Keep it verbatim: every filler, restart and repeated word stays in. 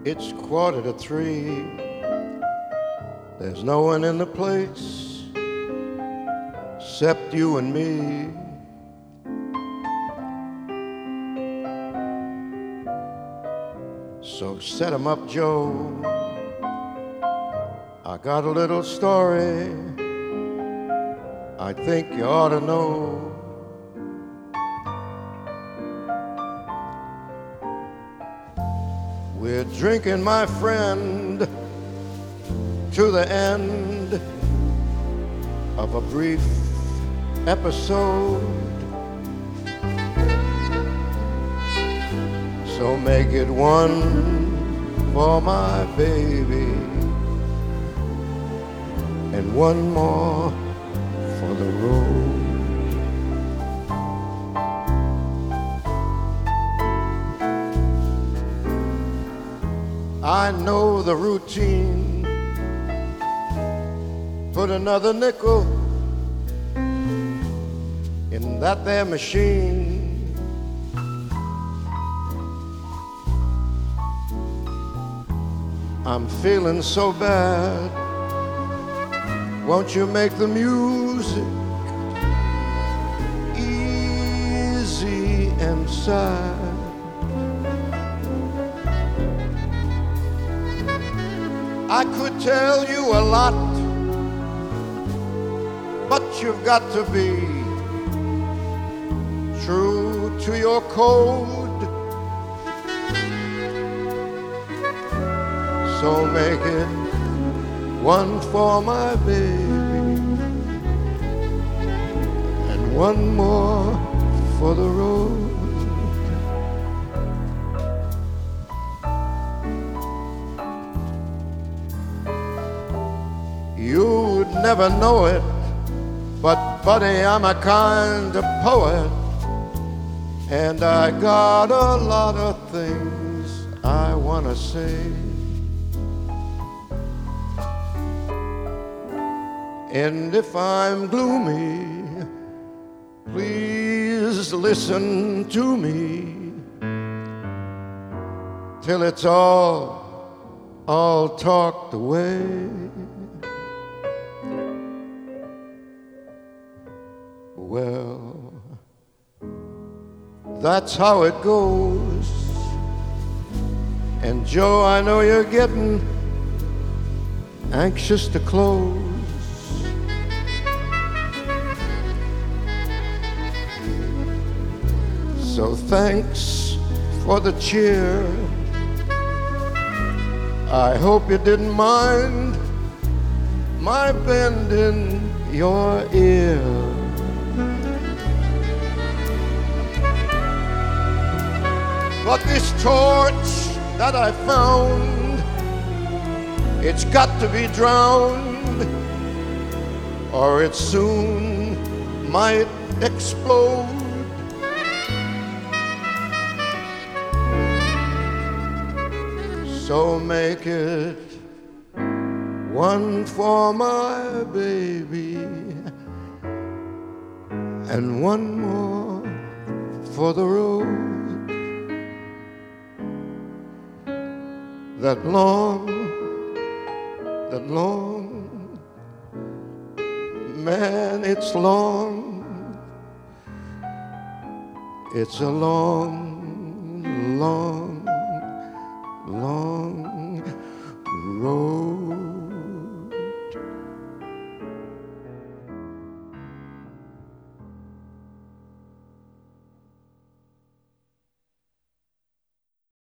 It's quarter to three. There's no one in the place except you and me. So set 'em up, Joe. I got a little story I think you ought to know. We're drinking, my friend, to the end of a brief episode. So make it one for my baby and one more for the road. I know the routine. Put another nickel in that there machine. I'm feeling so bad. Won't you make the music easy and sad? I could tell you a lot, but you've got to be true to your code. So make it one for my baby and one more for the road. You'd never know it, but buddy, I'm a kind of poet, and I got a lot of things I wanna say. And if I'm gloomy, please listen to me till it's all, all talked away. Well, that's how it goes. And Joe, I know you're getting anxious to close. So thanks for the cheer. I hope you didn't mind my bending your ear. But this torch that I found, it's got to be drowned, or it soon might explode. So make it one for my baby and one more for the road. That long, that long, man, it's long. It's a long, long